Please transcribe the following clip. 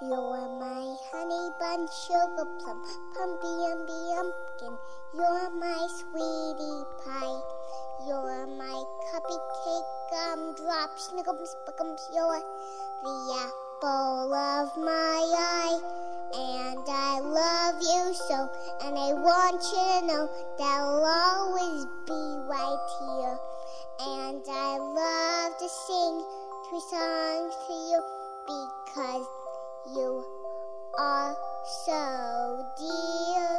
You're my honey bun, sugar plum, pumpy umby umpkin. You're my sweetie pie. You're my cupcake, gumdrop, snickums, buckums. You're the apple of my eye. And I love you so, and I want you to know that I'll always be right here. And I love to sing 2 songs to you because you are so dear.